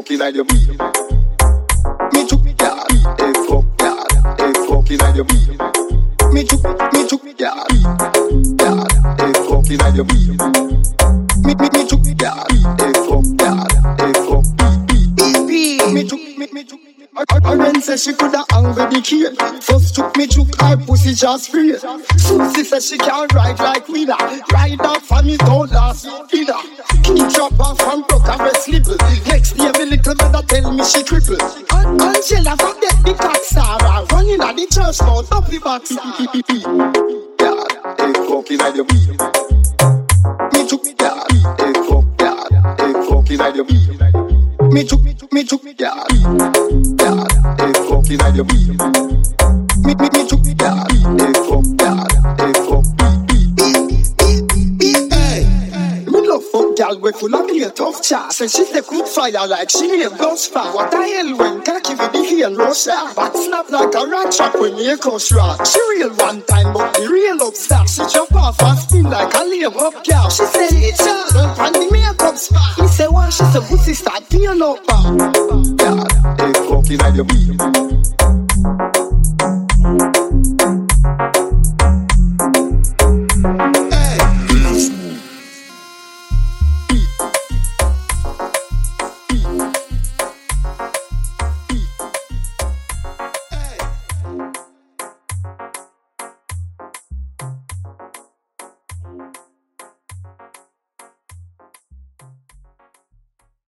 fucking at your beat. Me took yeah, fuck yeah, fucking at your beat. Me took yeah, fucking at your beat. Me took yeah, fuck yeah, fuck me took. Her friend said she coulda hang with the kid. First took me took her pussy just free. Susie said she can't ride like me da. Ride off for me don't last either. Keep drop off from broke and rest nibble. Next day me little mother tell me she cripple. Angela forget the cock Sarah. Running at the church mouth up the back. Yeah, fucking at your beat. Me took yeah, fuck yeah, fucking at your beat. Me took yeah, fucking at your beat. Me took yeah, fuck yeah, fuck. Me love fuck girl we full of a tough chat. Say she take good fire like she ain't ghost fire. What the hell when cocky with the heel Russia? Back snap like a rat trap when you cross rock. She real one time but the real upstart. She jump off and spin like a lame up cow. She said it's her and the makeup spot. He said one she said pussy start peeling up. Yeah, fucking at your beat.